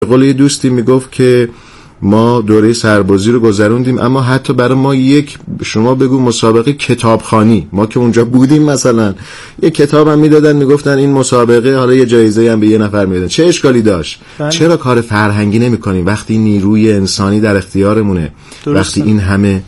قول یه دوستی میگفت که ما دوره سربازی رو گذروندیم، اما حتی برای ما یک، شما بگو مسابقه کتابخوانی، ما که اونجا بودیم مثلا یک کتاب هم میدادن میگفتن این مسابقه، حالا یه جایزه هم به یه نفر میدادن. چه اشکالی داشت؟ چرا کار فرهنگی نمی کنیم وقتی نیروی انسانی در اختیارمونه؟ وقتی این همه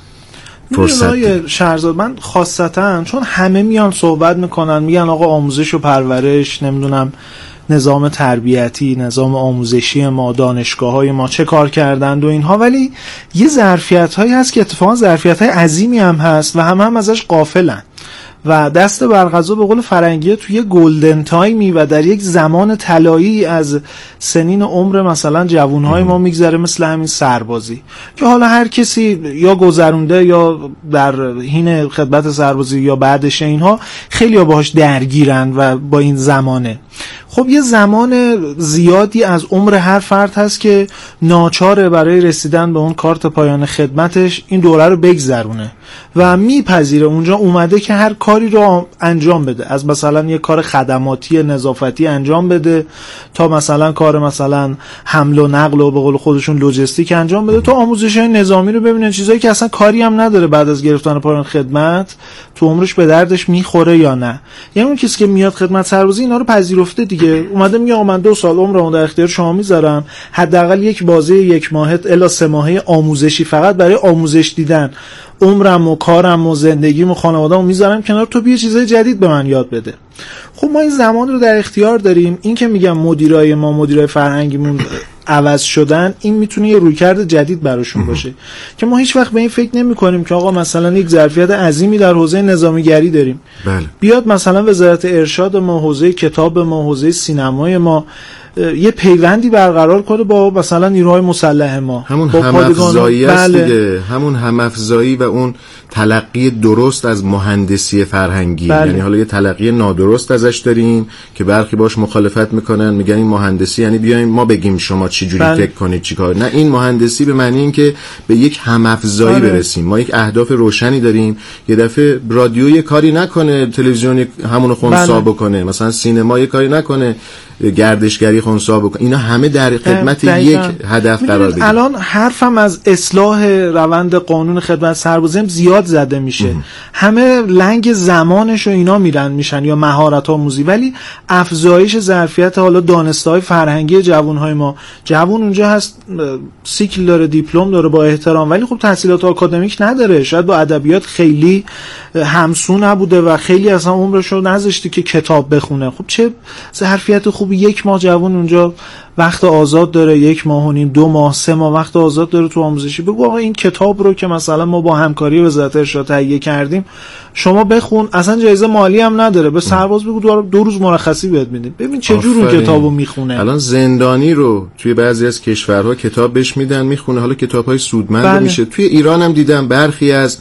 فرصت شهرزاد، من خاصتا چون همه میان صحبت میکنن میگن آقا آموزش و پرورش، نمیدونم نظام تربیتی، نظام آموزشی ما، دانشگاه‌های ما چه کار کردند و اینها، ولی یه ظرفیت‌هایی هست که اتفاقا ظرفیت‌های عظیمی هم هست و هم ازش غافلن و دست بر قضا به قول فرنگی توی گلدن تایمی و در یک زمان طلایی از سنین عمر مثلا جوانهای ما میگذره، مثل همین سربازی که حالا هر کسی یا گذرونده یا در حین خدمت سربازی یا بعدش اینها خیلی ها باهاش درگیرن و با این زمانه. خب یه زمان زیادی از عمر هر فرد هست که ناچاره برای رسیدن به اون کارت پایان خدمتش این دوره رو بگذرونه و میپذیره اونجا اومده که هر کاری رو انجام بده، از مثلا یه کار خدماتی نظافتی انجام بده تا مثلا کار مثلا حمل و نقل و به قول خودشون لوجستیک انجام بده، تا آموزش‌های نظامی رو ببینن، چیزایی که اصلا کاری هم نداره بعد از گرفتن پایان خدمت تو عمرش به دردش میخوره یا نه. یعنی اون کسی که میاد خدمت سربازی اینا رو پذیرفته دیگه، اومده میگه آقا من 2 سال عمرمو در اختیار شما میذارم، حداقل یک بازه 1 ماهه الی 3 ماهه آموزشی فقط برای آموزش دیدن، عمرم و کارم و زندگیم و خانواده‌مو میذارم کنار، تو بیا چیزای جدید به من یاد بده. خب ما این زمان رو در اختیار داریم. این که میگم مدیرای ما، مدیرای فرهنگیمون عوض شدن، این میتونه یه رویکرد جدید براشون باشه که ما هیچ وقت به این فکر نمی‌کنیم که آقا مثلا یک ظرفیت عظیمی در حوزه نظامیگری داریم، بله. بیاد مثلا وزارت ارشاد ما، حوزه کتاب ما، حوزه سینمای ما یه پیوندی برقرار کنه با مثلا نیروهای مسلح ما، همون هم‌افزایی است دیگه، همون هم‌افزایی و اون تلقی درست از مهندسی فرهنگی. یعنی حالا یه تلقی نادرست ازش داریم که برخی باش مخالفت میکنن، میگن این مهندسی یعنی بیایم ما بگیم شما چی جوری فکر کنید چیکار. نه، این مهندسی به معنی این که به یک هم‌افزایی برسیم. ما یک اهداف روشنی داریم، یه دفعه رادیو یه کاری نکنه، تلویزیون همونو خنثی بکنه، مثلا سینما یه کاری نکنه، گردشگری خنثی بکنه. اینا همه در خدمت یک هدف قرار بگیره. الان حرفم از اصلاح روند قانون خدمت سربازی زیاد زده میشه، همه لنگ زمانش و اینا میشن یا مهارت آموزی، ولی افزایش ظرفیت حالا دانسته‌های فرهنگی جوانهای ما. جوان اونجا هست سیکل داره، دیپلم داره، با احترام، ولی خب تحصیلات آکادمیک نداره، شاید با ادبیات خیلی همسو نبوده و خیلی اصلا عمرش رو نذاشته که کتاب بخونه. خب چه ظرفیت خوبی 1 ماه جوان اونجا وقت آزاد داره، 1 ماه و نیم، 2 ماه، 3 ماه وقت آزاد داره تو آموزشی. بگو آقا این کتاب رو که مثلا ما با همکاری وزارت ارشاد تهیه کردیم شما بخون، اصلا جایزه مالی هم نداره، به سرباز بگو 2 روز مرخصی بهت میدیم، ببین چه جور اون کتابو میخونه. الان زندانی رو توی بعضی از کشورها کتاب بهش میدن میخونه، حالا کتاب‌های سودمند میشه. توی ایران هم دیدم برخی از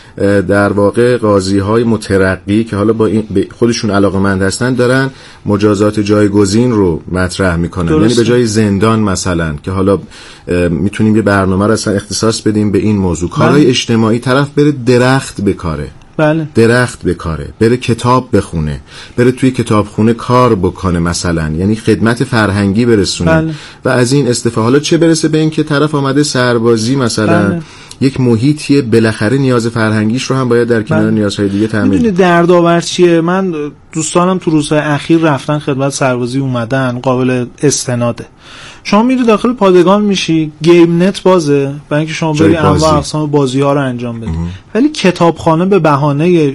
در واقع قاضی‌های مترقی که حالا با خودشون علاقه‌مند هستن دارن مجازات جایگزین رو مطرح میکنن. یعنی به جای زندان مثلا که حالا میتونیم یه برنامه رو اصلا اختصاص بدیم به این موضوع، کارهای اجتماعی، طرف بره درخت بکاره، درخت بکاره، بره کتاب بخونه، بره توی کتابخونه کار بکنه مثلا، یعنی خدمت فرهنگی برسونه و از این استفاده. حالا چه برسه به این که طرف آمده سربازی مثلا یک محیطیه، بالاخره نیاز فرهنگیش رو هم باید در کنار نیازهای دیگه تامین. میدونی دردآور چیه؟ من دوستانم تو روزهای اخیر رفتن خدمت سربازی اومدن، قابل استناده. شما میری داخل پادگان میشی، گیم نت بازه برای اینکه شما بری انواع اقسام بازی‌ها رو انجام بدی، ولی کتابخانه به بهانه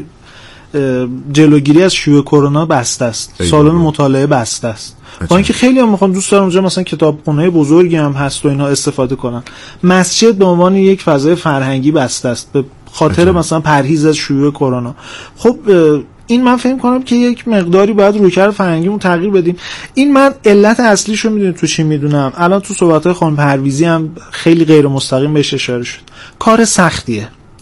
جلوگیری از شیوع کرونا بسته است، سالن مطالعه بسته است. با اینکه خیلی هم میخوان دوست دارم اونجا مثلا کتابخونه بزرگی هم هست و اینا استفاده کنن. مسجد به عنوان یک فضای فرهنگی بسته است به خاطر مثلا پرهیز از شیوع کرونا. خب این من فهم کنم که یک مقداری باید رویکرد فرهنگیمون تغییر بدیم. این من علت اصلیشو میدونید تو چی میدونم؟ الان تو صحبت‌های خانم پرویزی هم خیلی غیر مستقیم بهش اشاره شد. کار سختیه.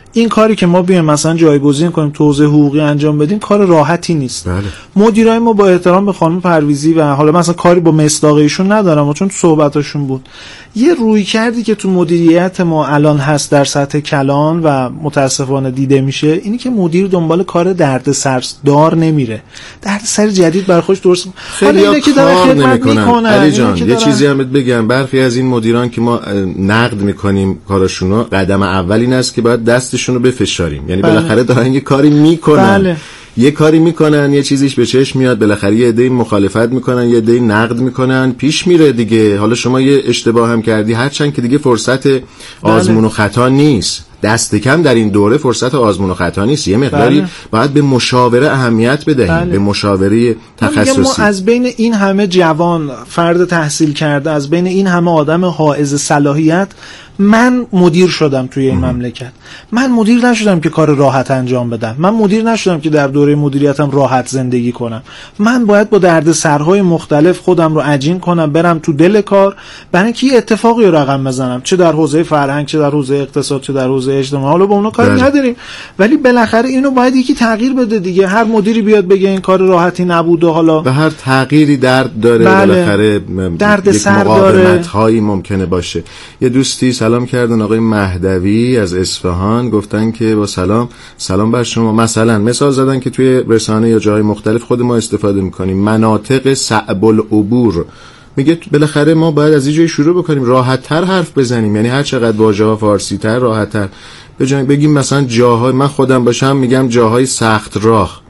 این کاری که ما بیایم مثلا جایگزین کنیم توزیع حقوقی انجام بدیم کار راحتی نیست. بله. مدیرای ما با احترام به خانم پرویزی و حالا مثلا کاری با مصداقیشون ندارم چون صحبتاشون بود، یه روی کردی که تو مدیریت ما الان هست در سطح کلان و متاسفانه دیده میشه اینی که مدیر دنبال کار دردسردار نمیره، دردسر جدید برای خودش درست خیلی که داره خدمت میکنه. علی جان یه چیزی هم بگم، برخی از این مدیران که ما نقد میکنیم کاراشونو، قدم اول این است که باید دستشون رو بفشاریم، یعنی بالاخره دارن یه کاری میکنن. بله. یه کاری میکنن، یه چیزیش به چشم میاد، بالاخره یه عده مخالفت میکنن، یه عده نقد میکنن، پیش میره دیگه. حالا شما یه اشتباه هم کردی، هرچند که دیگه فرصت آزمون و خطا نیست، دست کم در این دوره فرصت آزمون و خطا نیست، یه مقداری باید به مشاوره اهمیت بدهیم. به مشاوره تخصصی. ما از بین این همه جوان فرد تحصیل کرده، از بین این همه آدم حائز صلاحیت، من مدیر شدم توی این مملکت. من مدیر نشدم که کار راحت انجام بدم، من مدیر نشدم که در دوره مدیریتم راحت زندگی کنم. من باید با دردسرهای مختلف خودم رو عجین کنم، برم تو دل کار، برای اینکه یه اتفاقی رو رقم بزنم، چه در حوزه فرهنگ، چه در حوزه اقتصاد، چه در حوزه اجتماعی. حالا با اونا کاری نداریم، ولی بالاخره اینو باید یکی تغییر بده دیگه. هر مدیری بیاد بگه این کار راحتی نبود و حالا به هر تغییری درد داره. بالاخره دردسر داره، مقاومت‌هایی ممکنه باشه. یه دوستی سلام کردن، آقای مهدوی از اصفهان، گفتن که با سلام بر شما. مثال زدن که توی رسانه یا جای مختلف خود ما استفاده میکنیم، مناطق صعب العبور. میگه بالاخره ما باید از این جای شروع بکنیم، راحت تر حرف بزنیم، یعنی هر چقدر واژه‌ها فارسی تر، راحت تر بگیم. مثلا جاهای، من خودم باشم میگم جاهای سخت راه.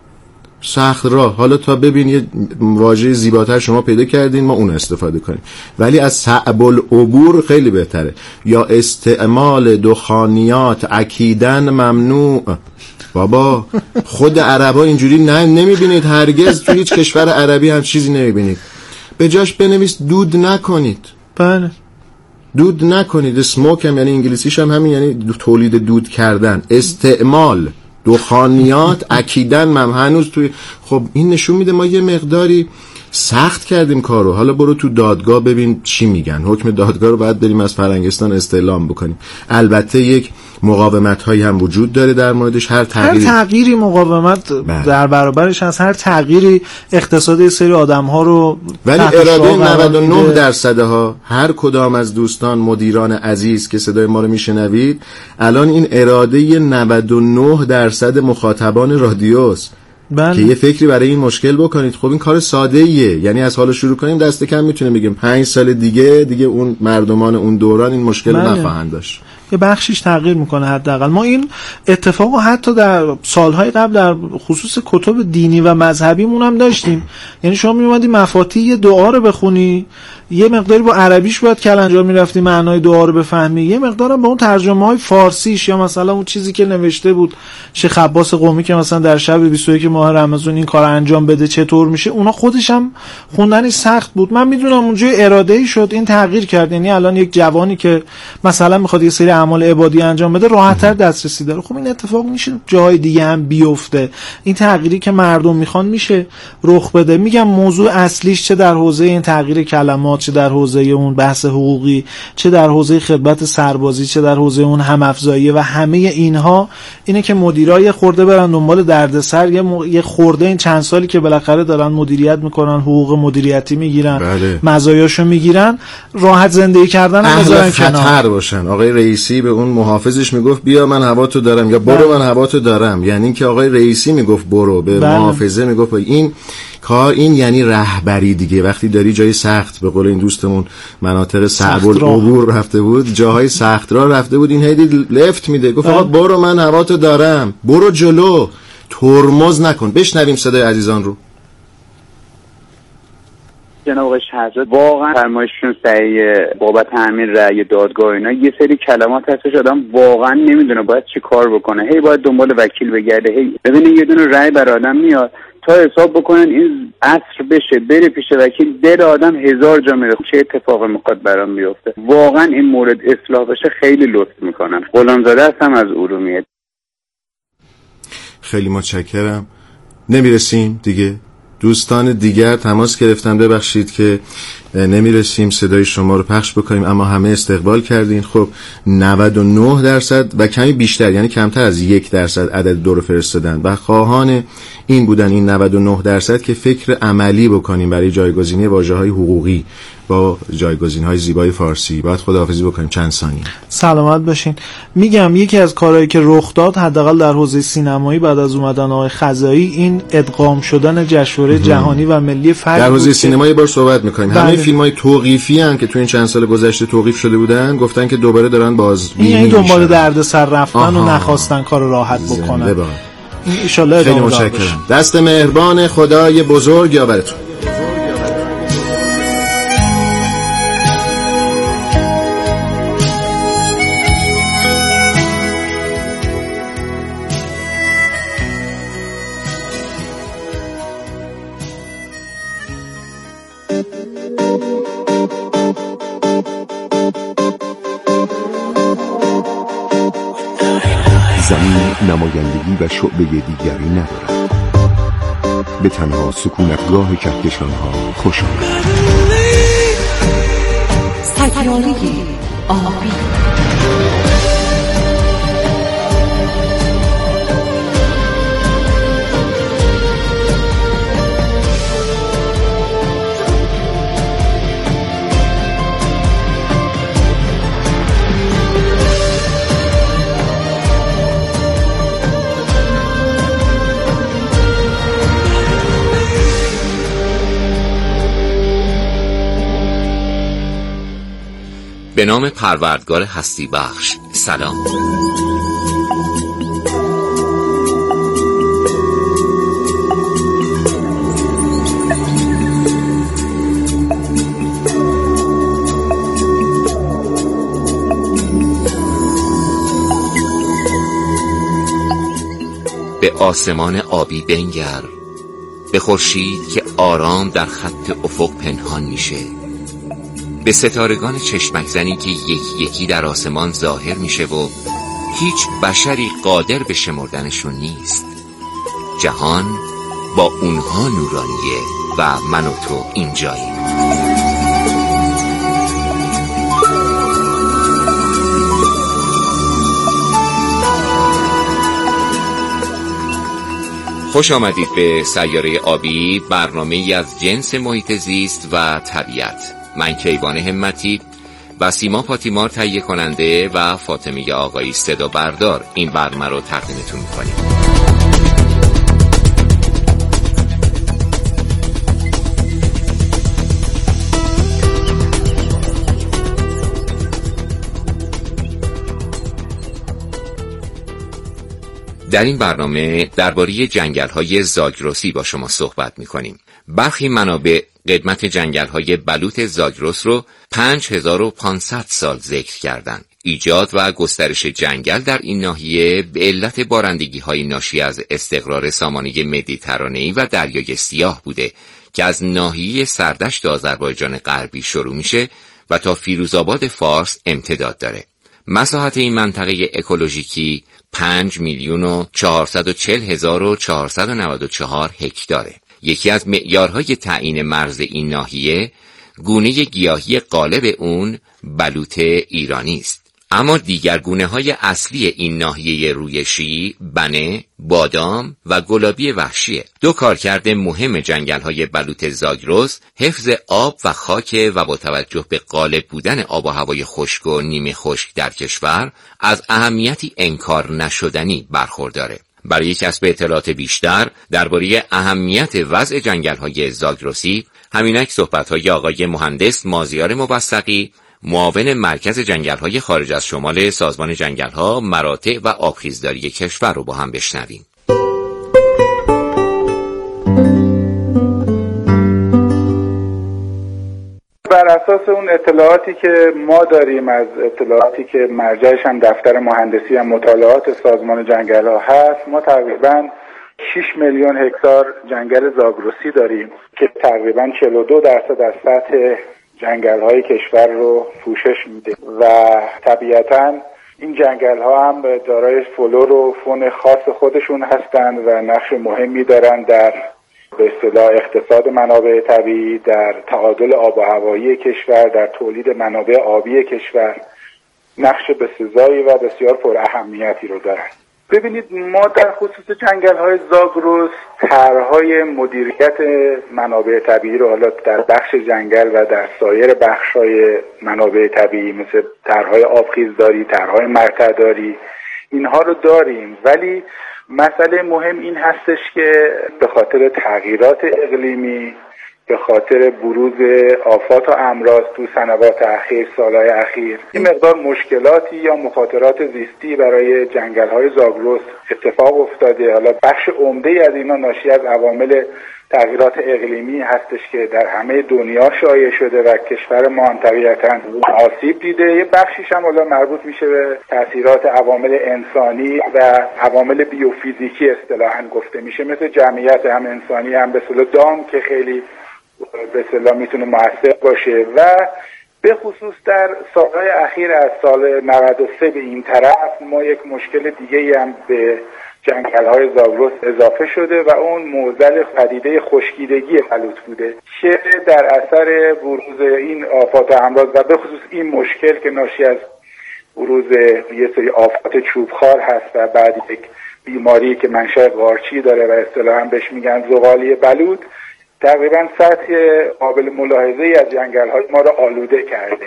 حالا تا ببین یه واژه زیباتر شما پیدا کردین، ما اون استفاده کنیم، ولی از صعب العبور خیلی بهتره. یا استعمال دخانیات اکیدن ممنوع. بابا خود عربا اینجوری نمیبینید، هرگز تو هیچ کشور عربی هم چیزی نمیبینید. به جاش بنویس دود نکنید. بله، دود نکنید. اسموک هم یعنی انگلیسیش هم همین، یعنی تولید دود کردن. استعمال دخانیات اکیدن هنوز توی، خب این نشون میده ما یه مقداری سخت کردیم کارو. حالا برو تو دادگاه ببین چی میگن. حکم دادگاه رو باید بریم از فرنگستان استعلام بکنیم. البته یک مقاومت هایی هم وجود داره در موردش. هر تغییری مقاومت در برابرش هست، هر تغییری اقتصاد سری آدم ها رو، ولی اراده 99% ها، هر کدام از دوستان مدیران عزیز که صدای ما رو میشنوید، الان این اراده 99% مخاطبان رادیوست. بله. که یه فکری برای این مشکل بکنید. خب این کار ساده ایه، یعنی از حالا شروع کنیم، دست کم میتونیم بگیم 5 سال دیگه اون مردمان اون دوران این مشکل رو نخواهند داشت. یه بخشیش تغییر میکنه حداقل. ما این اتفاقو حتی در سالهای قبل در خصوص کتب دینی و مذهبیمون هم داشتیم. یعنی شما میومدی مفاتیح یه دعا رو بخونی، یه مقداری با عربیش باید کلنجار میرفتی معنای دعا رو بفهمی، یه مقدار هم با اون ترجمه های فارسیش، یا مثلا اون چیزی که نوشته بود شیخ عباس قمی که مثلا در شب 21 ماه رمضان این کار انجام بده چطور میشه، اونا خودش هم خوندنش سخت بود. من میدونم اونجا اراده‌ای شد این تغییر کرد. یعنی الان یک جوانی که مثلا میخواد یه سری اعمال عبادی انجام بده راحت‌تر دسترسی داره. خب این اتفاق میشه جای دیگه هم بیفته. این تغییری که مردم میخوان میشه رخ بده. میگم موضوع اصلیش چه در حوزه این تغییر کلمات، چه در حوزه اون بحث حقوقی، چه در حوزه خدمت سربازی، چه در حوزه اون هم افزایی و همه اینها، اینه که مدیرای یه خورده برن دنبال دردسر، یه خورده این چند سالی که بالاخره دارن مدیریت میکنن، حقوق مدیریتی میگیرن، بله. مزایاشو میگیرن، راحت زندگی کردن اهل خطر باشن. آقای رئیسی به اون محافظش میگفت بیا من هواتو دارم، یا برو من هواتو دارم. یعنی که آقای رئیسی میگفت برو، به محافظه میگفت این کار. این یعنی رهبری دیگه. وقتی داری جای سخت، به قول این دوستمون مناطق صعب العبور رفته بود، جاهای سخت راه رفته بود، این هیدی لفت میده، گفت آقا برو من هواتو دارم، برو جلو، ترمز نکن. بشنویم صدای عزیزان رو. جناب آقای شهرزاد، واقعا فرمایششون صحیح بابت همین رأی دادگاه اینا. یه سری کلمات هستش آدم واقعا نمیدونه باید چی کار بکنه، هی باید دنبال وکیل بگرده، هی ببینید یه دونه رأی بر آدم میاد تا حساب بکنن این عصر بشه بره پیش وکیل، دل آدم 1000 جا میره. چه اتفاقی میخواد برام بیفته؟ واقعا این مورد اصلاح بشه خیلی لطف میکنم. غلامزاده هستم از ارومیه. خیلی متشکرم. نمیرسیم دیگه، دوستان دیگر تماس گرفتن، ببخشید که نمیرسیم صدای شما رو پخش بکنیم، اما همه استقبال کردین. خب 99% و کمی بیشتر، یعنی کمتر از 1% عدد 2 رو فرستادن و خواهان این بودن، این 99% که فکر عملی بکنیم برای جایگزینی واژه‌های حقوقی با جایگزین‌های زیبای فارسی. باید خداحافظی بکنیم چند ثانیه. سلامت باشین. میگم یکی از کارهایی که رخ داد حداقل در حوزه سینمایی بعد از اومدن آقای خزایی، این ادغام شدن جشنواره جهانی و ملی فجر در حوزه سینما یه بار صحبت می‌کنیم. همه فیلم‌های توقیفی ان که تو این چند سال گذشته توقیف شده بودن، گفتن که دوباره دارن بازبینی یعنی دنبال دردسر رفتن و نخواستن کار راحت بکنن. این ان شاءالله ادامه دار بشه. دست مهربان خدای بزرگ یاورتون. زمین نمایندگی و شعبه دیگری ندارد، به تنها سکونتگاه کهکشان‌ها خوش آمد. سیاره آبی. به نام پروردگار هستی بخش. سلام. به آسمان آبی بنگر، به خورشید که آرام در خط افق پنهان میشه، به ستارگان چشمک زنی که یکی یکی در آسمان ظاهر میشه و هیچ بشری قادر به شمردنشون نیست. جهان با اونها نورانیه و من و تو اینجاییم. خوش آمدید به سیاره آبی، برنامه‌ای از جنس محیط زیست و طبیعت. من کیوان همتی و سیما پاتیمار تهیه کننده و فاطمه آقایی صدا بردار این برنامه رو تقدیمتون می‌کنیم. در این برنامه درباره جنگل‌های زاگرسی با شما صحبت می‌کنیم. برخی منابع قدمت جنگل‌های بلوط زاگرس رو 5500 سال ذکر کردند. ایجاد و گسترش جنگل در این ناحیه به علت بارندگی‌های ناشی از استقرار سامانه مدیترانه‌ای و دریای سیاه بوده که از ناحیه سردشت آذربایجان غربی شروع میشه و تا فیروزآباد فارس امتداد داره. مساحت این منطقه اکولوژیکی 5,440,494 هکتاره. یکی از معیارهای تعیین مرز این ناحیه گونه گیاهی غالب اون بلوط ایرانی است. اما دیگر گونه‌های اصلی این ناحیه رویشی بنه، بادام و گلابی وحشیه. دو کارکرد مهم جنگل‌های بلوط زاگرس حفظ آب و خاک و با توجه به غالب بودن آب و هوای خشک و نیمه خشک در کشور از اهمیتی انکار نشدنی برخورداره. برای کسب اطلاعات بیشتر درباره اهمیت وضع جنگل‌های زاگرسی، همینک صحبت‌های آقای مهندس مازیار موثقی، معاون مرکز جنگل‌های خارج از شمال سازمان جنگل‌ها، مراتع و آبخیزداری کشور رو با هم بشنویم. بر اساس اون اطلاعاتی که ما داریم، از اطلاعاتی که مرجعش هم دفتر مهندسی و مطالعات سازمان جنگل‌ها هست، ما تقریباً 6 میلیون هکتار جنگل زاگرسی داریم که تقریباً 42% از سطح جنگل‌های کشور رو پوشش میده و طبیعتاً این جنگل‌ها هم دارای فلور و فون خاص خودشون هستند و نقش مهمی دارن در به اصطلاح اقتصاد منابع طبیعی، در تعادل آب و هوایی کشور، در تولید منابع آبی کشور نقش بسزایی و بسیار پر اهمیتی رو دارن. ببینید ما در خصوص جنگل‌های زاگرس طرح‌های مدیریت منابع طبیعی رو حالا در بخش جنگل و در سایر بخش‌های منابع طبیعی مثل طرح‌های آبخیزداری، طرح‌های مرتع‌داری اینها رو داریم، ولی مسئله مهم این هستش که به خاطر تغییرات اقلیمی، به خاطر بروز آفات و امراض تو سنوات اخیر، سالهای اخیر، این مقدار مشکلاتی یا مخاطرات زیستی برای جنگل‌های زاگرس اتفاق افتاده. حالا بخش عمده‌ای از اینا ناشی از عوامل تغییرات اقلیمی هستش که در همه دنیا شایع شده و کشور ما هم طبیعتاً آسیب دیده. یه بخشیش هم حالا مربوط میشه به تاثیرات عوامل انسانی و عوامل بیوفیزیکی اصطلاحاً گفته میشه، مثل جمعیت هم انسانی هم به اصطلاح دام که خیلی به اصطلاح میتونه مؤثر باشه. و به خصوص در سالهای اخیر از سال 93 به این طرف ما یک مشکل دیگه‌ای هم به جنگل‌های زاگرس اضافه شده و اون معضل پدیده خشکیدگی بلوط بوده که در اثر بروز این آفات و امراض و به خصوص این مشکل که ناشی از بروز یه سری آفات چوبخوار هست و بعد یک بیماری که منشأ قارچی داره و اصطلاحاً بهش میگن زغالی بلوط، تقریبا سطح قابل ملاحظه‌ای از جنگل‌های ما را آلوده کرده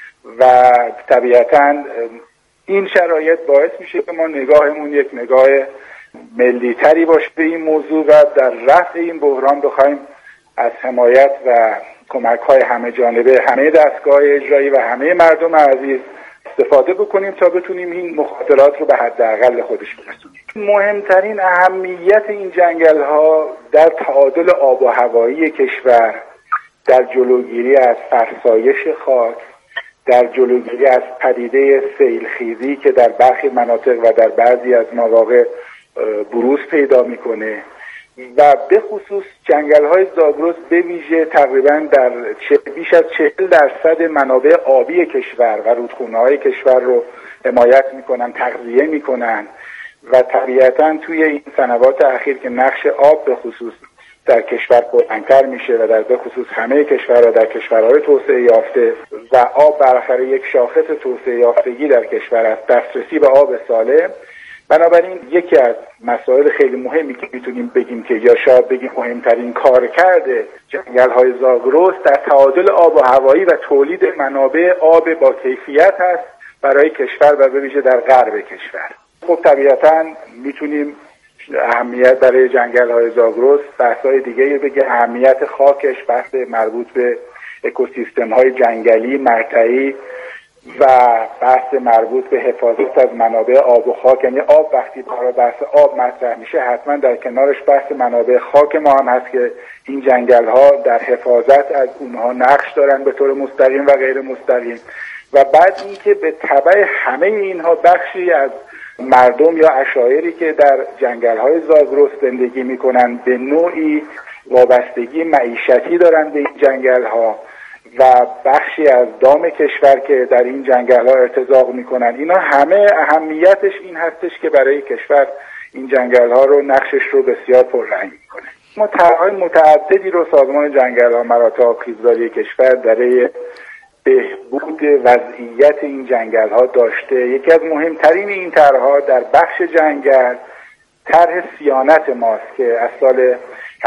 و طبیعتاً این شرایط باعث میشه که ما نگاهمون یک نگاه ملی‌تری باشه به این موضوع و در رفع این بحران بخوایم از حمایت و کمک‌های همه جانبه همه دستگاه اجرایی و همه مردم عزیز استفاده بکنیم تا بتونیم این مخاطرات رو به حداقل خودش برسونیم. مهمترین اهمیت این جنگل‌ها در تعادل آب و هوایی کشور، در جلوگیری از فرسایش خاک، در جلوگیری از پدیده سیلخیزی که در برخی مناطق و در بعضی از مواقع بروز پیدا میکنه و به خصوص جنگل‌های زاگرس به ویژه تقریباً در بیش از 40% منابع آبی کشور و رودخونه‌های کشور رو حمایت میکنن، تغذیه میکنن و طبیعتاً توی این سنوات اخیر که نقش آب به خصوص در کشور پررنگ‌تر میشه و در به خصوص همه کشورها در کشورهای توسعه یافته و آب بالاخره یک شاخص توسعه یافتگی در کشور است، دسترسی به آب سالم. بنابراین یکی از مسائل خیلی مهمی که میتونیم بگیم که یا شاید بگیم مهمترین کارکرد جنگل‌های زاگرس در تعادل آب و هوایی و تولید منابع آب با کیفیت هست برای کشور و به ویژه در غرب کشور. خب طبیعتاً میتونیم اهمیت برای جنگل‌های زاگرس بحث‌های دیگه بگه، اهمیت خاکش، بحث مربوط به اکوسیستم‌های جنگلی، مرتعی و بحث مربوط به حفاظت از منابع آب و خاک. یعنی آب وقتی برای بحث آب مطرح میشه حتما در کنارش بحث منابع خاک ما هم هست که این جنگل‌ها در حفاظت از اونها نقش دارن به طور مستقیم و غیر مستقیم. و بعد اینکه به تبع همه اینها بخشی از مردم یا عشایری که در جنگل‌های زاگرس زندگی میکنن به نوعی وابستگی معیشتی دارن به این جنگل‌ها و بخشی از دام کشور که در این جنگل‌ها ارتزاق میکنن. اینا همه اهمیتش این هستش که برای کشور این جنگل‌ها رو نقشش رو بسیار پررنگ میکنه. ما طرح‌های متعددی رو سازمان جنگل‌ها مراتع آبخیزداری کشور برای بهبود وضعیت این جنگل‌ها داشته. یکی از مهمترین این طرح‌ها در بخش جنگل طرح صیانت ماست که از سال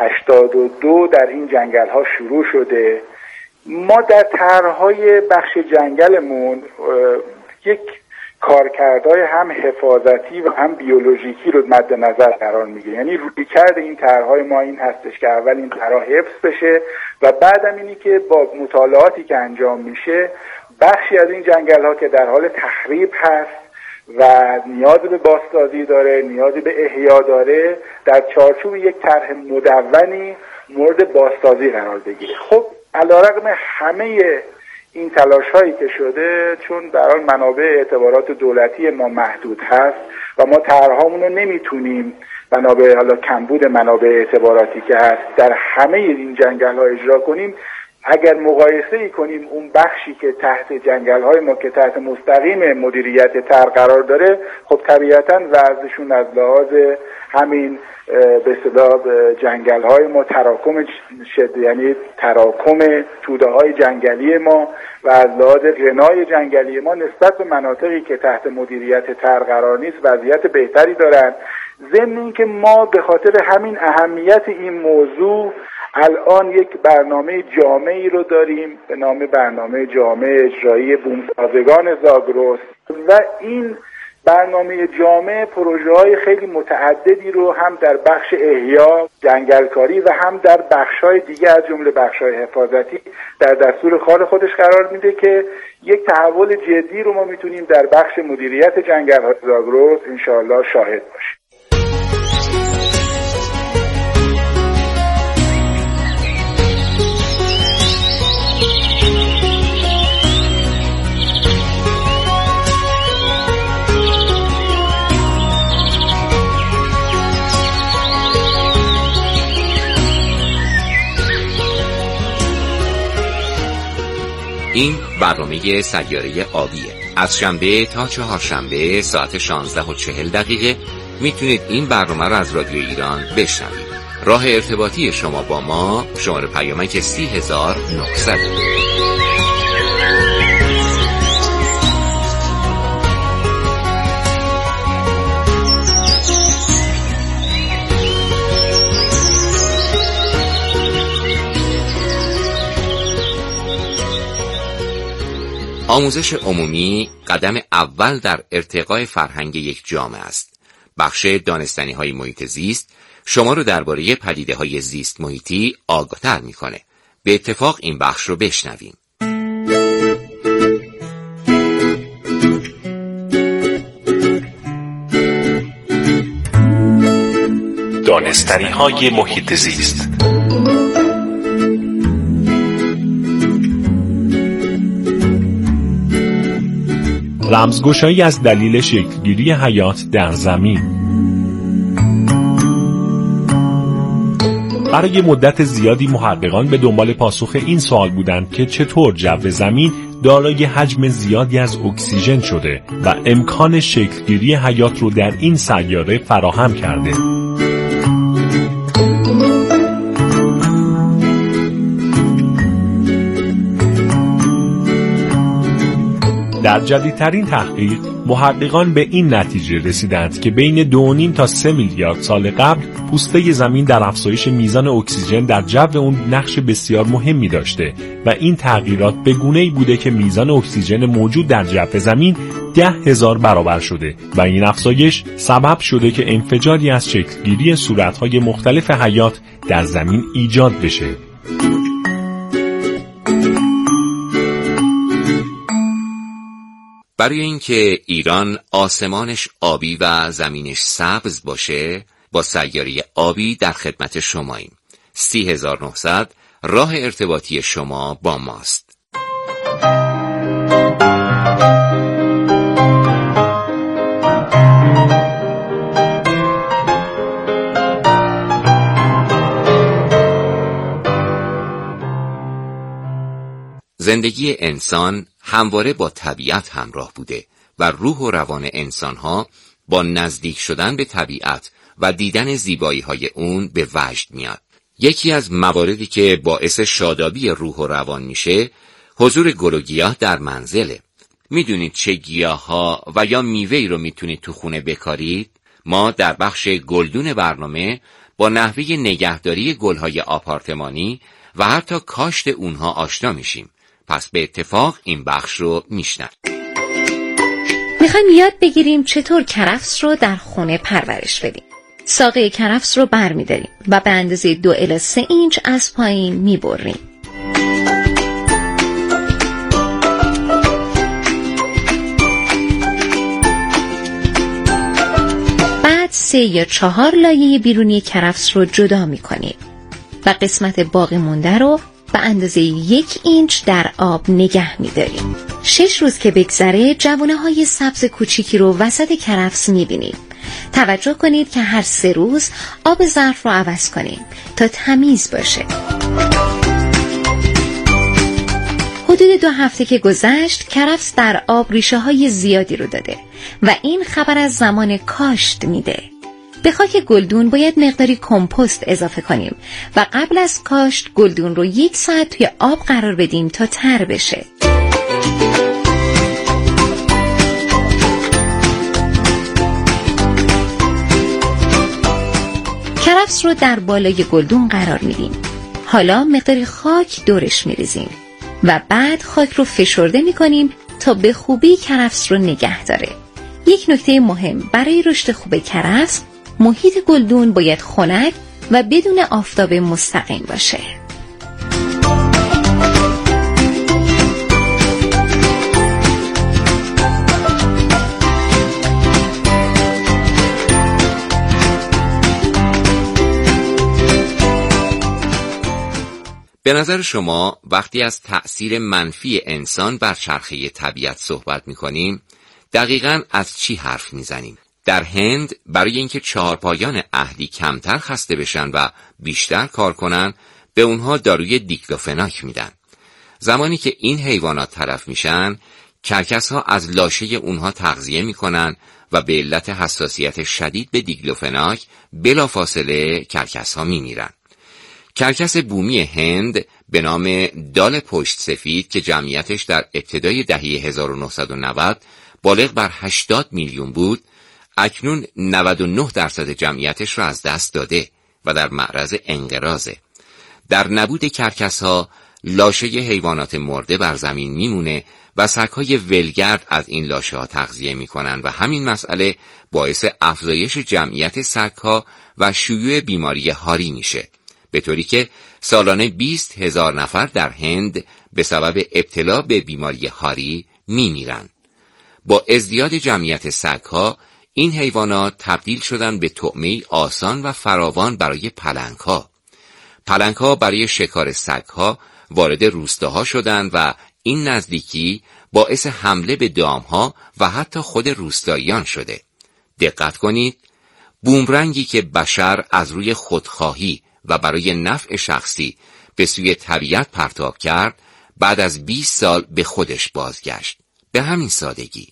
82 در این جنگل‌ها شروع شده. ما در طرح‌های بخش جنگلمون یک کارکردهای هم حفاظتی و هم بیولوژیکی رو مد نظر قرار میگیره. یعنی رویکرد این طرح‌های ما این هستش که اول این طرح حفظ بشه و بعدم اینی که با مطالعاتی که انجام میشه بخشی از این جنگل‌ها که در حال تخریب هست و نیاز به بازسازی داره، نیازی به احیا داره، در چارچوب یک طرح مدونی مورد بازسازی قرار بگیره. خب علیرغم همه این تلاش هایی که شده، چون در حال منابع اعتبارات دولتی ما محدود هست و ما طرح‌هامون رو نمیتونیم منابع حالا کمبود منابع اعتباراتی که هست در همه این جنگل ها اجرا کنیم، اگر مقایسه ای کنیم اون بخشی که تحت جنگل‌های ما که تحت مستقیم مدیریت تر قرار داره، خب طبیعتاً وضعشون از لحاظ همین به اصطلاح جنگل‌های ما تراکم یعنی تراکم توده‌های جنگلی ما و از لحاظ غنای جنگلی ما نسبت به مناطقی که تحت مدیریت تر قرار نیست وضعیت بهتری دارن. ضمن اینکه ما به خاطر همین اهمیت این موضوع الان یک برنامه جامعی رو داریم به نام برنامه جامع اجرایی بومسازگان زاگرس و این برنامه جامع پروژه‌های خیلی متعددی رو هم در بخش احیا جنگلکاری و هم در بخش‌های دیگه از جمله بخش‌های حفاظتی در دستور کار خودش قرار میده که یک تحول جدی رو ما میتونیم در بخش مدیریت جنگل‌های زاگرس انشاءالله شاهد باشیم. این برنامه سیاره آبیه. از شنبه تا چهارشنبه ساعت 16:40 میتونید این برنامه رو از رادیو ایران بشنوید. راه ارتباطی شما با ما شماره پیامک 30900. آموزش عمومی قدم اول در ارتقای فرهنگ یک جامعه است. بخش دانستنی‌های محیط زیست شما رو درباره پدیده‌های زیست محیطی آگاه‌تر می‌کنه. به اتفاق این بخش رو بشنویم. دانستنی‌های محیط زیست. رمزگشایی از دلیل شکلگیری حیات در زمین. برای مدت زیادی محققان به دنبال پاسخ این سوال بودند که چطور جو زمین دارای حجم زیادی از اکسیژن شده و امکان شکلگیری حیات رو در این سیاره فراهم کرده. در جدیدترین تحقیق محققان به این نتیجه رسیدند که بین 2.5 تا 3 میلیارد سال قبل پوسته زمین در افزایش میزان اکسیژن در جو اون نقش بسیار مهمی داشته و این تغییرات به گونه‌ای بوده که میزان اکسیژن موجود در جو زمین 10,000 برابر شده و این افزایش سبب شده که انفجاری از شکلگیری صورت‌های مختلف حیات در زمین ایجاد بشه. برای اینکه ایران آسمانش آبی و زمینش سبز باشه با سیاره آبی در خدمت شماییم. 30900 راه ارتباطی شما با ماست. زندگی انسان همواره با طبیعت همراه بوده و روح و روان انسانها با نزدیک شدن به طبیعت و دیدن زیبایی‌های اون به وجد میاد. یکی از مواردی که باعث شادابی روح و روان میشه حضور گل و گیاه در منزله. میدونید چه گیاه‌ها و یا میوه‌ای رو میتونید تو خونه بکارید؟ ما در بخش گلدون برنامه با نحوه نگهداری گل‌های آپارتمانی و حتی کاشت اونها آشنا میشیم. پس به اتفاق این بخش رو میشنویم. میخوایم یاد بگیریم چطور کرفس رو در خونه پرورش بدیم. ساقه کرفس رو برمی‌داریم و به اندازه 2 الی 3 اینچ از پایین میبریم. بعد 3 یا 4 لایه بیرونی کرفس رو جدا میکنیم و قسمت باقی مونده رو به اندازه 1 اینچ در آب نگه می‌داریم. 6 روز که بگذره جوانه‌های سبز کوچیکی رو وسط کرفس می‌بینید. توجه کنید که هر 3 روز آب ظرف رو عوض کنید تا تمیز باشه. حدود 2 هفته که گذشت کرفس در آب ریشه های زیادی رو داده و این خبر از زمان کاشت میده. به خاک گلدون باید مقداری کمپوست اضافه کنیم و قبل از کاشت گلدون رو 1 ساعت توی آب قرار بدیم تا تر بشه. کرفس رو در بالای گلدون قرار میدیم. حالا مقداری خاک دورش میریزیم و بعد خاک رو فشرده میکنیم تا به خوبی کرفس رو نگه داره. یک نکته مهم برای رشد خوب کرفس، محیط گلدون باید خنک و بدون آفتاب مستقیم باشه. به نظر شما وقتی از تأثیر منفی انسان بر چرخه طبیعت صحبت می‌کنیم، دقیقاً از چی حرف می‌زنیم؟ در هند برای اینکه چهارپایان اهلی کمتر خسته بشن و بیشتر کار کنن، به اونها داروی دیکلوفناک میدن. زمانی که این حیوانات تلف میشن، کرکس‌ها از لاشه اونها تغذیه میکنن و به علت حساسیت شدید به دیکلوفناک بلافاصله کرکس‌ها میمیرن. کرکس بومی هند به نام دال پشت سفید که جمعیتش در ابتدای دهه 1990 بالغ بر 80 میلیون بود، اکنون 99% جمعیتش را از دست داده و در معرض انقراضه. در نبود کرکس‌ها لاشه حیوانات مرده بر زمین میمونه و سگ‌های ولگرد از این لاشه‌ها تغذیه میکنن و همین مسئله باعث افزایش جمعیت سگ‌ها و شیوع بیماری هاری میشه، به طوری که سالانه 20,000 نفر در هند به سبب ابتلا به بیماری هاری میمیرن. با ازدیاد جمعیت سگ‌ها، این حیوانات تبدیل شدن به طعمه‌ای آسان و فراوان برای پلنگ‌ها. پلنگ‌ها برای شکار سگ‌ها وارد روستاها شدند و این نزدیکی باعث حمله به دام‌ها و حتی خود روستاییان شده. دقت کنید، بومرنگی که بشر از روی خودخواهی و برای نفع شخصی به سوی طبیعت پرتاب کرد، بعد از 20 سال به خودش بازگشت. به همین سادگی.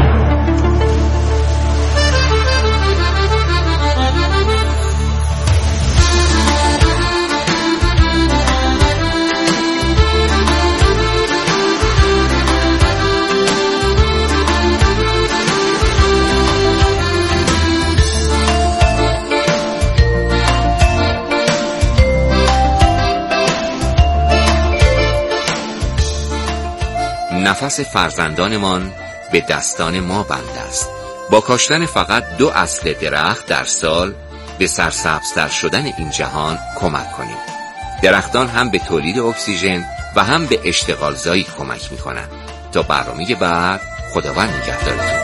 نفس فرزندانمان به دستان ما بند است. با کاشتن فقط 2 اصل درخت در سال به سرسبزتر شدن این جهان کمک کنیم. درختان هم به تولید اکسیژن و هم به اشتغال زایی کمک میکنن. تا برنامه بعد، خداوند نگهدارتون.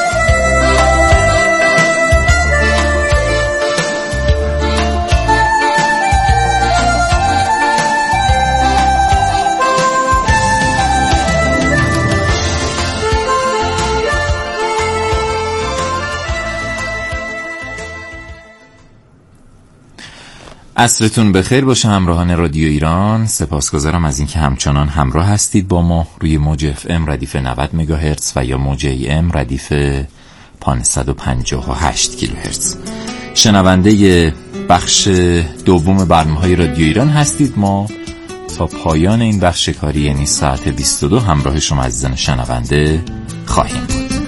عصرتون بخیر باشه همراهان رادیو ایران. سپاسگزارم از اینکه همچنان همراه هستید با ما روی موج FM ردیف 90 مگاهرتز و یا موج AM ردیف 558 کیلوهرتز. شنونده بخش دوم برنامه‌های رادیو ایران هستید. ما تا پایان این بخش کاری، یعنی ساعت 22، همراه شما عزیزان شنونده خواهیم بود.